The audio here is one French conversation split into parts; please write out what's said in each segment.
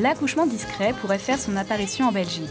L'accouchement discret pourrait faire son apparition en Belgique.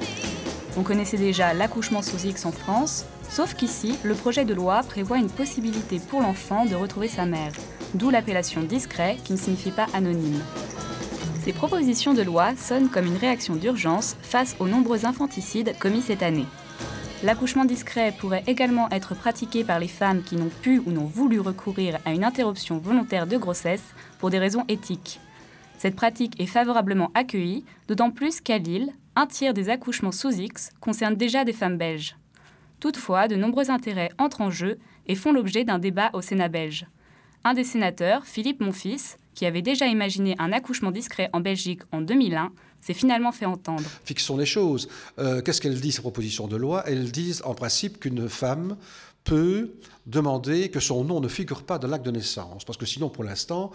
On connaissait déjà l'accouchement sous X en France, sauf qu'ici, le projet de loi prévoit une possibilité pour l'enfant de retrouver sa mère, d'où l'appellation discret qui ne signifie pas anonyme. Ces propositions de loi sonnent comme une réaction d'urgence face aux nombreux infanticides commis cette année. L'accouchement discret pourrait également être pratiqué par les femmes qui n'ont pu ou n'ont voulu recourir à une interruption volontaire de grossesse pour des raisons éthiques. Cette pratique est favorablement accueillie, d'autant plus qu'à Lille, un tiers des accouchements sous X concernent déjà des femmes belges. Toutefois, de nombreux intérêts entrent en jeu et font l'objet d'un débat au Sénat belge. Un des sénateurs, Philippe Monfils, qui avait déjà imaginé un accouchement discret en Belgique en 2001, s'est finalement fait entendre. Fixons les choses. Qu'est-ce qu'elle dit, ces propositions de loi? Elles disent en principe qu'une femme peut demander que son nom ne figure pas dans l'acte de naissance. Parce que sinon, pour l'instant,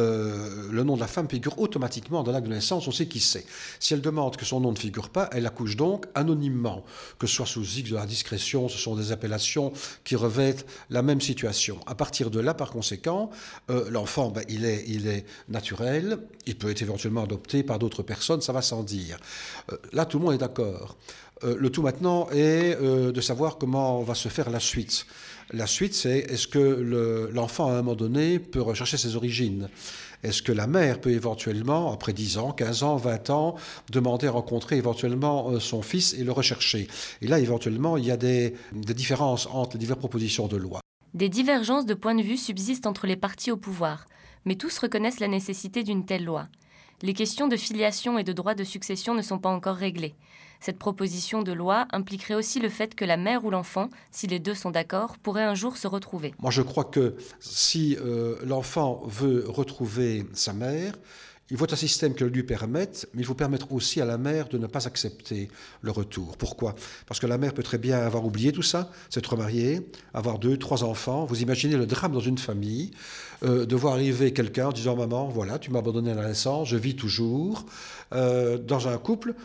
le nom de la femme figure automatiquement dans l'acte de naissance, on sait qui c'est. Si elle demande que son nom ne figure pas, elle accouche donc anonymement. Que ce soit sous X de la discrétion, ce sont des appellations qui revêtent la même situation. À partir de là, par conséquent, l'enfant, il est naturel, il peut être éventuellement adopté par d'autres personnes, ça va sans dire. Là, tout le monde est d'accord. Le tout maintenant est de savoir comment va se faire la suite. La suite, c'est est-ce que l'enfant, à un moment donné, peut rechercher ses origines? Est-ce que la mère peut éventuellement, après 10 ans, 15 ans, 20 ans, demander à rencontrer éventuellement son fils et le rechercher? Et là, éventuellement, il y a des différences entre les diverses propositions de loi. Des divergences de point de vue subsistent entre les partis au pouvoir, mais tous reconnaissent la nécessité d'une telle loi. Les questions de filiation et de droit de succession ne sont pas encore réglées. Cette proposition de loi impliquerait aussi le fait que la mère ou l'enfant, si les deux sont d'accord, pourrait un jour se retrouver. Moi, je crois que si l'enfant veut retrouver sa mère, il faut un système qui le lui permette, mais il faut permettre aussi à la mère de ne pas accepter le retour. Pourquoi? Parce que la mère peut très bien avoir oublié tout ça, s'être mariée, avoir 2, 3 enfants. Vous imaginez le drame dans une famille, de voir arriver quelqu'un en disant « Maman, voilà, tu m'as abandonné à la naissance, je vis toujours ». Dans un couple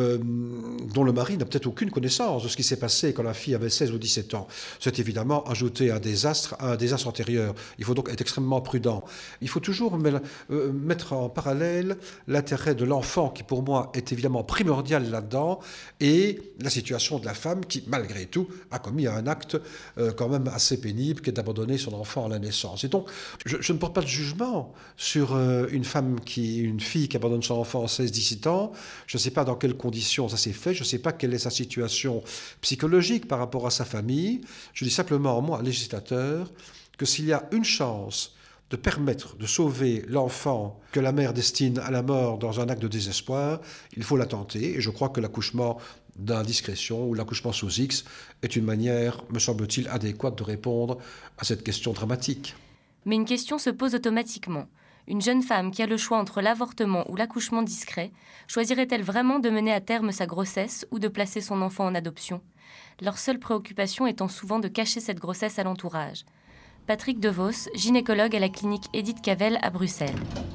dont le mari n'a peut-être aucune connaissance de ce qui s'est passé quand la fille avait 16 ou 17 ans. C'est évidemment ajouter un désastre antérieur. Il faut donc être extrêmement prudent. Il faut toujours mettre en parallèle l'intérêt de l'enfant, qui pour moi est évidemment primordial là-dedans, et la situation de la femme qui, malgré tout, a commis un acte quand même assez pénible, qui est d'abandonner son enfant à la naissance. Et donc, je ne porte pas de jugement sur une fille qui abandonne son enfant à 16-17 ans. Je ne sais pas dans quelles conditions ça s'est fait, je ne sais pas quelle est sa situation psychologique par rapport à sa famille. Je dis simplement, moi, législateur, que s'il y a une chance de permettre de sauver l'enfant que la mère destine à la mort dans un acte de désespoir, il faut la tenter. Et je crois que l'accouchement d'indiscrétion ou l'accouchement sous X est une manière, me semble-t-il, adéquate de répondre à cette question dramatique. Mais une question se pose automatiquement. Une jeune femme qui a le choix entre l'avortement ou l'accouchement discret, choisirait-elle vraiment de mener à terme sa grossesse ou de placer son enfant en adoption? Leur seule préoccupation étant souvent de cacher cette grossesse à l'entourage. Patrick Devos, gynécologue à la clinique Edith Cavell à Bruxelles.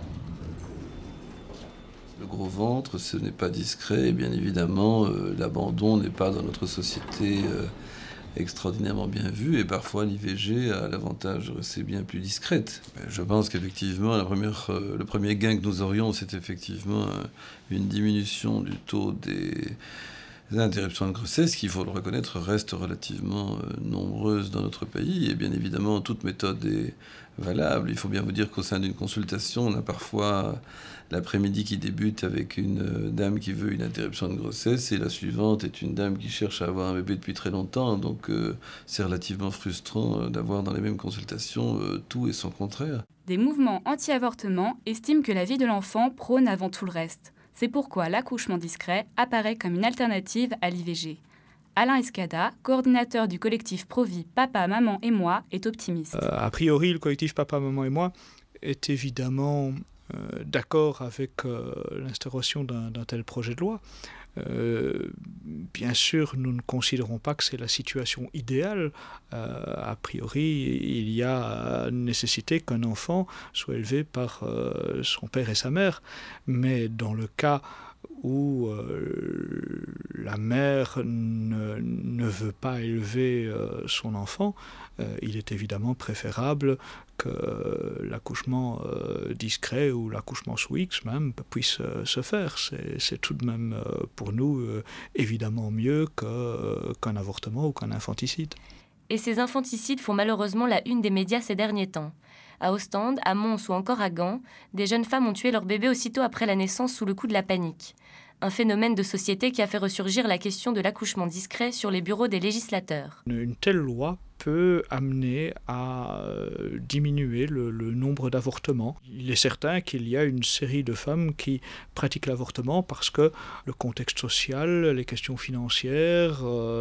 Le gros ventre, ce n'est pas discret et bien évidemment, l'abandon n'est pas dans notre société extraordinairement bien vu et parfois l'IVG a l'avantage de rester bien plus discrète. Je pense qu'effectivement, le premier gain que nous aurions, c'est effectivement une diminution du taux des interruptions de grossesse, qui, il faut le reconnaître, restent relativement nombreuses dans notre pays. Et bien évidemment, toute méthode est valable. Il faut bien vous dire qu'au sein d'une consultation, on a parfois l'après-midi qui débute avec une dame qui veut une interruption de grossesse et la suivante est une dame qui cherche à avoir un bébé depuis très longtemps. Donc c'est relativement frustrant d'avoir dans les mêmes consultations tout et son contraire. Des mouvements anti-avortement estiment que la vie de l'enfant prône avant tout le reste. C'est pourquoi l'accouchement discret apparaît comme une alternative à l'IVG. Alain Escada, coordinateur du collectif Pro-Vie Papa, Maman et Moi, est optimiste. A priori, le collectif Papa, Maman et Moi est évidemment d'accord avec l'instauration d'un tel projet de loi. Bien sûr, nous ne considérons pas que c'est la situation idéale. A priori, il y a nécessité qu'un enfant soit élevé par son père et sa mère. Mais dans le cas où la mère ne veut pas élever son enfant, il est évidemment préférable que l'accouchement discret ou l'accouchement sous X même puisse se faire. C'est tout de même pour nous évidemment mieux qu'un avortement ou qu'un infanticide. Et ces infanticides font malheureusement la une des médias ces derniers temps. À Ostende, à Mons ou encore à Gand, des jeunes femmes ont tué leur bébé aussitôt après la naissance sous le coup de la panique. Un phénomène de société qui a fait ressurgir la question de l'accouchement discret sur les bureaux des législateurs. Une telle loi peut amener à diminuer le nombre d'avortements. Il est certain qu'il y a une série de femmes qui pratiquent l'avortement parce que le contexte social, les questions financières,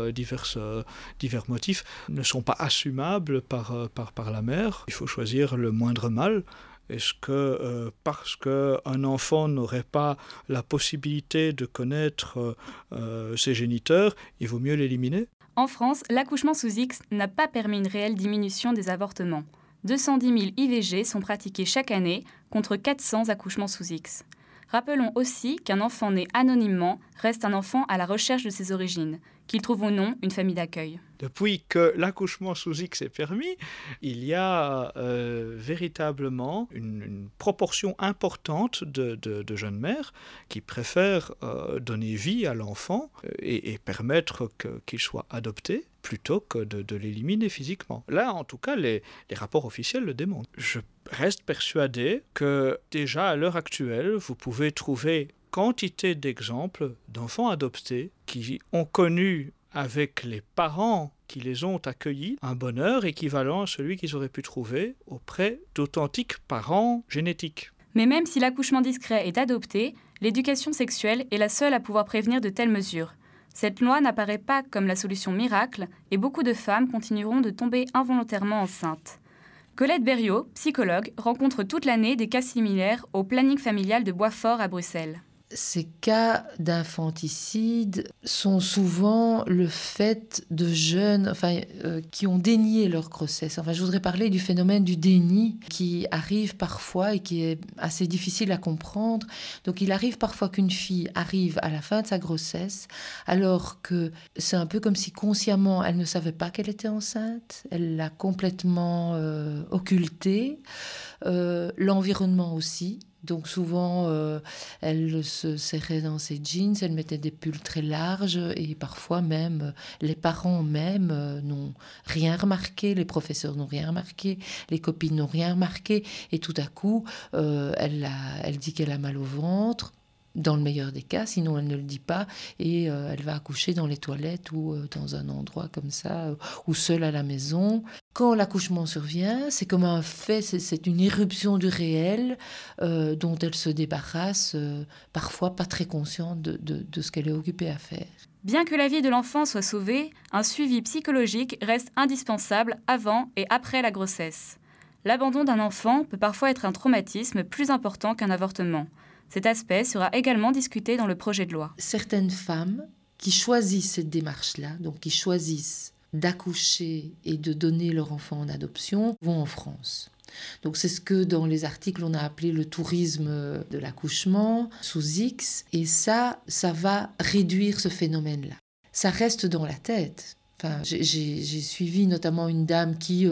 divers motifs ne sont pas assumables par la mère. Il faut choisir le moindre mal. Est-ce que parce qu'un enfant n'aurait pas la possibilité de connaître ses géniteurs, il vaut mieux l'éliminer ? En France, l'accouchement sous X n'a pas permis une réelle diminution des avortements. 210 000 IVG sont pratiqués chaque année contre 400 accouchements sous X. Rappelons aussi qu'un enfant né anonymement reste un enfant à la recherche de ses origines, qu'il trouve ou non une famille d'accueil. Depuis que l'accouchement sous X est permis, il y a véritablement une proportion importante de jeunes mères qui préfèrent donner vie à l'enfant et permettre qu'il soit adopté plutôt que de l'éliminer physiquement. Là, en tout cas, les rapports officiels le démontrent. Je reste persuadé que déjà à l'heure actuelle, vous pouvez trouver quantité d'exemples d'enfants adoptés qui ont connu avec les parents qui les ont accueillis un bonheur équivalent à celui qu'ils auraient pu trouver auprès d'authentiques parents génétiques. Mais même si l'accouchement discret est adopté, l'éducation sexuelle est la seule à pouvoir prévenir de telles mesures. Cette loi n'apparaît pas comme la solution miracle et beaucoup de femmes continueront de tomber involontairement enceintes. Colette Berriot, psychologue, rencontre toute l'année des cas similaires au planning familial de Boisfort à Bruxelles. Ces cas d'infanticide sont souvent le fait de jeunes qui ont dénié leur grossesse. Je voudrais parler du phénomène du déni qui arrive parfois et qui est assez difficile à comprendre. Donc il arrive parfois qu'une fille arrive à la fin de sa grossesse alors que c'est un peu comme si consciemment elle ne savait pas qu'elle était enceinte. Elle l'a complètement occultée. L'environnement aussi. Donc souvent, elle se serrait dans ses jeans, elle mettait des pulls très larges et parfois même, les parents même n'ont rien remarqué, les professeurs n'ont rien remarqué, les copines n'ont rien remarqué et tout à coup, elle dit qu'elle a mal au ventre. Dans le meilleur des cas, sinon elle ne le dit pas et elle va accoucher dans les toilettes ou dans un endroit comme ça, ou seule à la maison. Quand l'accouchement survient, c'est comme un fait, c'est une éruption du réel dont elle se débarrasse, parfois pas très consciente de ce qu'elle est occupée à faire. Bien que la vie de l'enfant soit sauvée, un suivi psychologique reste indispensable avant et après la grossesse. L'abandon d'un enfant peut parfois être un traumatisme plus important qu'un avortement. Cet aspect sera également discuté dans le projet de loi. Certaines femmes qui choisissent cette démarche-là, donc qui choisissent d'accoucher et de donner leur enfant en adoption, vont en France. Donc c'est ce que dans les articles on a appelé le tourisme de l'accouchement sous X. Et ça va réduire ce phénomène-là. Ça reste dans la tête. J'ai suivi notamment une dame qui,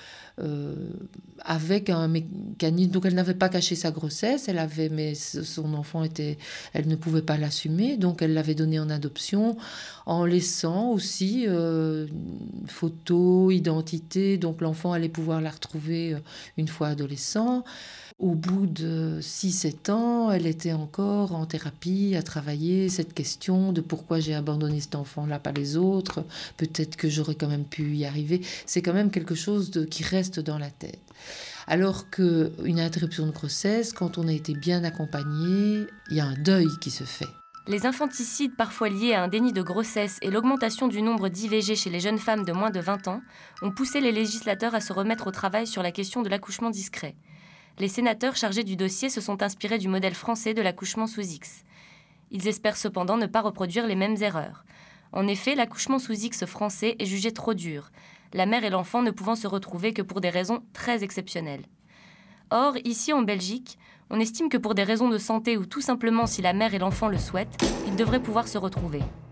avec un mécanisme, donc elle n'avait pas caché sa grossesse, mais son enfant elle ne pouvait pas l'assumer, donc elle l'avait donné en adoption, en laissant aussi photo, identité, donc l'enfant allait pouvoir la retrouver une fois adolescent. Au bout de 6-7 ans, elle était encore en thérapie à travailler cette question de pourquoi j'ai abandonné cet enfant-là, pas les autres. Peut-être que j'aurais quand même pu y arriver. C'est quand même quelque chose qui reste dans la tête. Alors qu'une interruption de grossesse, quand on a été bien accompagné, il y a un deuil qui se fait. Les infanticides parfois liés à un déni de grossesse et l'augmentation du nombre d'IVG chez les jeunes femmes de moins de 20 ans ont poussé les législateurs à se remettre au travail sur la question de l'accouchement discret. Les sénateurs chargés du dossier se sont inspirés du modèle français de l'accouchement sous X. Ils espèrent cependant ne pas reproduire les mêmes erreurs. En effet, l'accouchement sous X français est jugé trop dur, la mère et l'enfant ne pouvant se retrouver que pour des raisons très exceptionnelles. Or, ici en Belgique, on estime que pour des raisons de santé ou tout simplement si la mère et l'enfant le souhaitent, ils devraient pouvoir se retrouver.